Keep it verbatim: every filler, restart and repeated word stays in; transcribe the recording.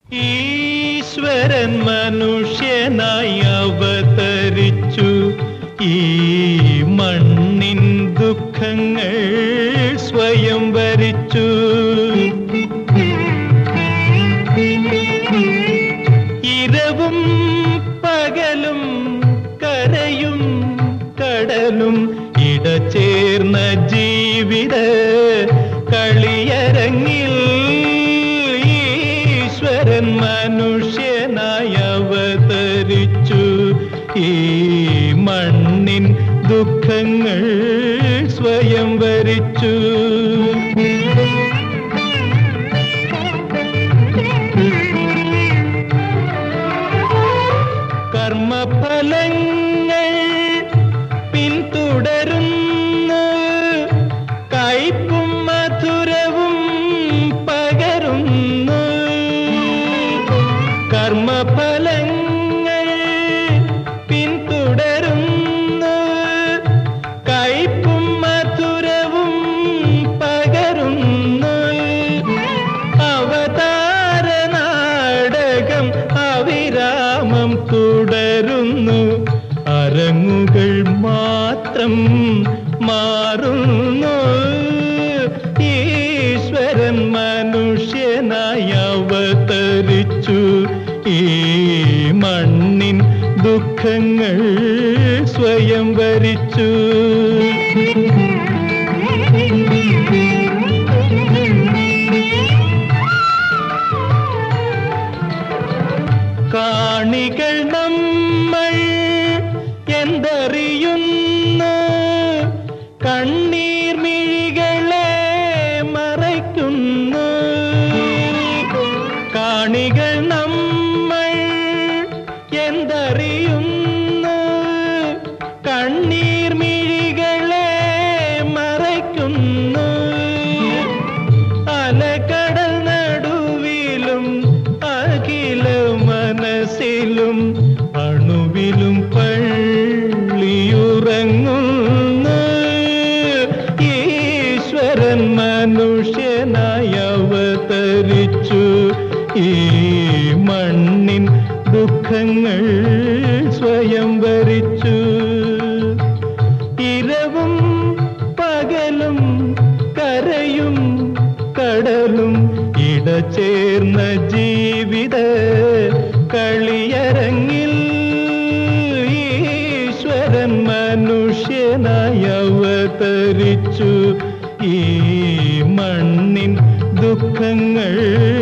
ഈശ്വരൻ മനുഷ്യനായി അവതരിച്ചു, ഈ മണ്ണിൻ ദുഃഖങ്ങൾ സ്വയം വരിച്ചു. ഇരവും പകലും കരയും കടലും ഇടചേർന്ന ജീവിത കളിയരങ്ങിൽ ഈശ്വരൻ മനുഷ്യനായി അവതരിച്ചു, ഈ മണ്ണിൻ ദുഃഖങ്ങൾ സ്വയം വരിച്ചു. കർമ്മഫലങ്ങൾ പിന്തുടരുന്നു, കയ്പും മധുരവും പകരുന്നു. കർമ്മഫലങ്ങൾ പിന്തുടരുന്നു, കയ്പും മധുരവും പകരുന്നു. അവതാര നാടകം അവിരാമം തുടരുന്നു, അരങ്ങുകൾ മാത്രം മാറുന്നു. ഈശ്വരൻ മനുഷ്യനായി അവതരിച്ചു, ഈ മണ്ണിൻ ദുഃഖങ്ങൾ സ്വയം വരിച്ചു. കാണികൾ നമ്മൾ എന്തറിയുന്നു, കണ്ണീർ മിഴികളെ മറയ്ക്കുന്നു. കാണികൾ നമ്മൾ എന്തറിയുന്നു, കണ്ണീർ മിഴികളെ മറയ്ക്കുന്നു. അലകടൽ നടുവിലും അഖില മനസ്സിലും അണുവിലും പള്ളിയുറങ്ങുന്നു. ഈശ്വരൻ മനുഷ്യനായി അവതരിച്ചു, ഈ മണ്ണിൻ ദുഃഖങ്ങൾ സ്വയം വരിച്ചു. ഇരവും പകലും കരയും കടലും ഇടചേർന്ന ജീവിത കളിയരങ്ങിൽ ഈശ്വരൻ മനുഷ്യനായി അവതരിച്ചു, ഈ മണ്ണിൻ ദുഃഖങ്ങൾ